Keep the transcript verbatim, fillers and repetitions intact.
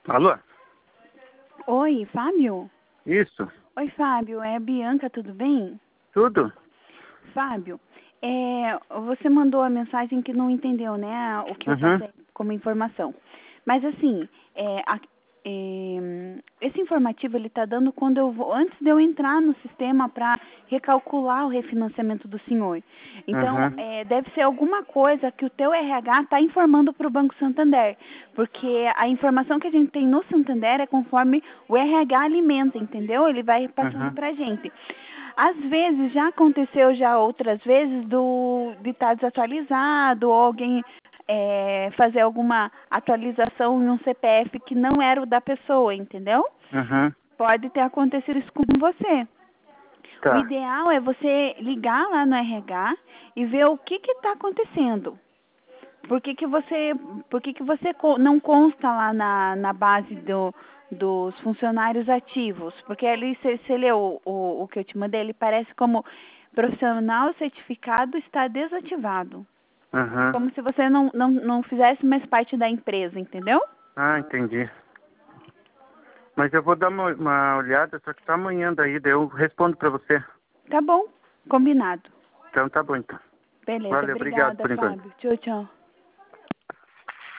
Alô? Oi, Fábio? Isso. Oi, Fábio, é a Bianca, tudo bem? Tudo? Fábio, é, você mandou a mensagem que não entendeu, né, o que eu Uhum. passei como informação. Mas assim, é, a- é, esse informativo ele está dando quando eu vou, antes de eu entrar no sistema para recalcular o refinanciamento do senhor. Então, Uhum. é, deve ser alguma coisa que o teu R H está informando para o Banco Santander, porque a informação que a gente tem no Santander é conforme o R H alimenta, entendeu? Ele vai passando Uhum. para a gente. Às vezes, já aconteceu já outras vezes do, de estar desatualizado, ou alguém é, fazer alguma atualização em um C P F que não era o da pessoa, entendeu? Uhum. Pode ter acontecido isso com você. O Tá. ideal é você ligar lá no R H e ver o que está acontecendo. Por que, que você, por que, que você co- não consta lá na, na base do, dos funcionários ativos? Porque ali você você leu o, o, o que eu te mandei, ele parece como profissional certificado está desativado. Uhum. Como se você não, não, não fizesse mais parte da empresa, entendeu? Ah, entendi. Mas eu vou dar uma, uma olhada, só que tá amanhã daí, daí eu respondo pra você. Tá bom, combinado. Então tá bom, então. Beleza, Valeu, obrigado obrigada, por enquanto. Fábio. Tchau, tchau.